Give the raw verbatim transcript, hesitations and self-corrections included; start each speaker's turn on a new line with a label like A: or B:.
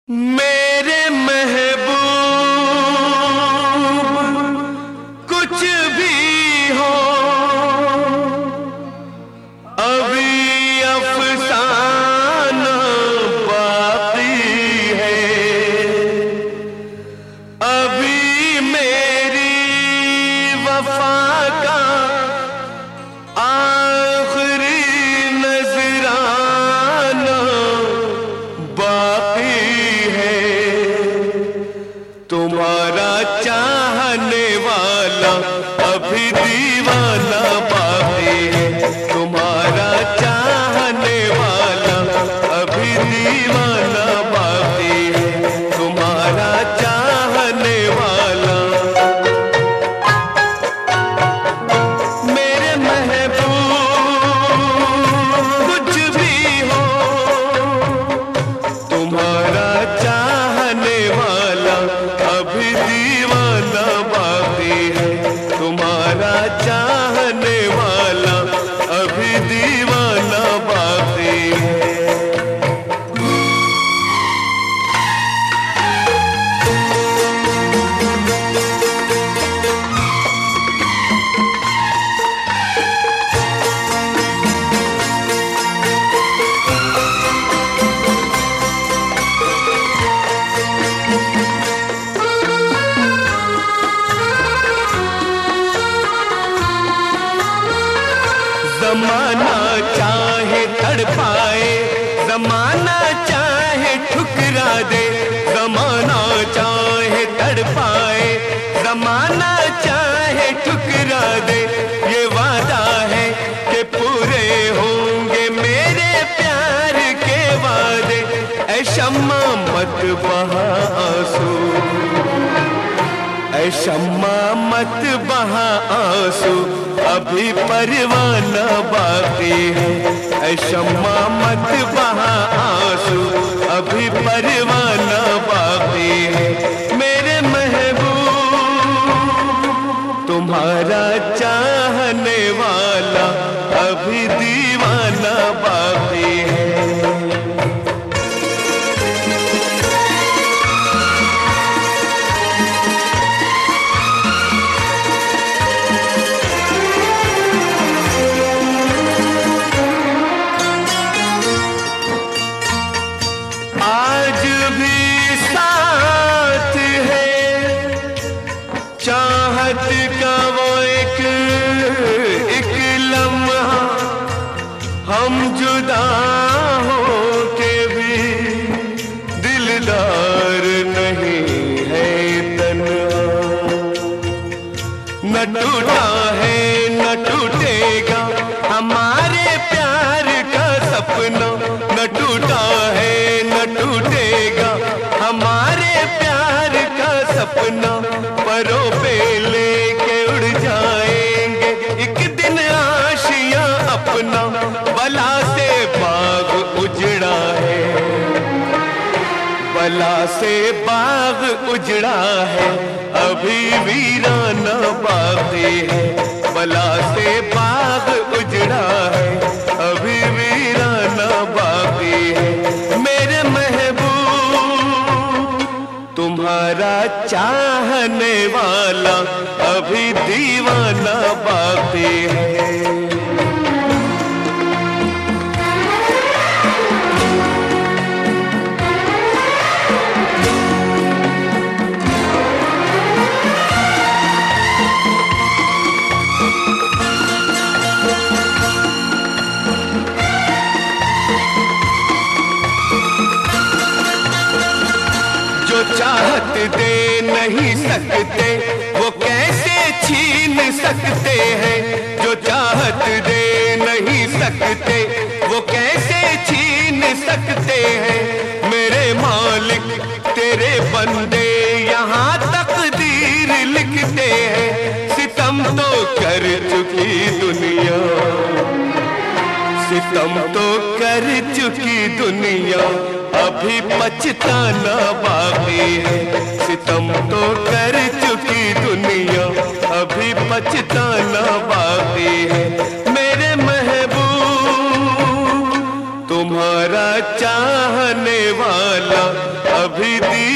A: मेरे महबूब कुछ भी हो अभी अफसाना बाकी है। अभी मेरी वफा का आखिरी नजराना बाकी है। तुम्हारा चाहने वाला अभी दीवाना बाकी है। तुम्हारा चाहने वाला अभी दीवाना बाकी है। तुम्हारा चाहने वाला मेरे महबूब कुछ भी हो तुम्हारा चाहने वाला अभी दीवाना बाकी है। तुम्हारा चाहने वाला अभी दीवाना बाकी है। ज़माना चाहे तड़पाए, ज़माना चाहे ठुकरा दे। ज़माना चाहे तड़पाए, ज़माना चाहे ठुकरा दे। ये वादा है कि पूरे होंगे मेरे प्यार के वादे। ऐ शम्मा मत बहा आंसू, ऐ शम्मा मत बहा आंसू अभी परवाना बाकी है। ऐ शम्मा मत बहा आंसू अभी परवाना बाकी है। मेरे महबूब तुम्हारा चाहने वाला अभी दीवाना बाकी है। आज भी साथ है चाहत का वो एक एक लम्हा। हम जुदा हो के भी दिलदार नहीं है तन्हा। न टूटा है न टूटेगा हमारे प्यार का सपना। न टूटा है न टूटेगा हमारे प्यार का सपना। परों पे लेके उड़ जाएंगे एक दिन आशियां अपना। बला से बाग उजड़ा है, बला से बाग उजड़ा है अभी वीराना बाकी है। बला से बाग उजड़ा है अभी वीराना बाकी है। मेरे महबूब तुम्हारा चाहने वाला अभी दीवाना बाकी है। जो चाहत दे नहीं सकते वो कैसे छीन सकते हैं। जो चाहत दे नहीं सकते वो कैसे छीन सकते हैं। मेरे मालिक तेरे बंदे यहाँ तकदीर लिखते हैं। सितम तो कर चुकी दुनिया, सितम तो कर चुकी दुनिया अभी पछताना बाकी है। सितम तो कर चुकी दुनिया अभी पछताना बाकी है। मेरे महबूब तुम्हारा चाहने वाला अभी दी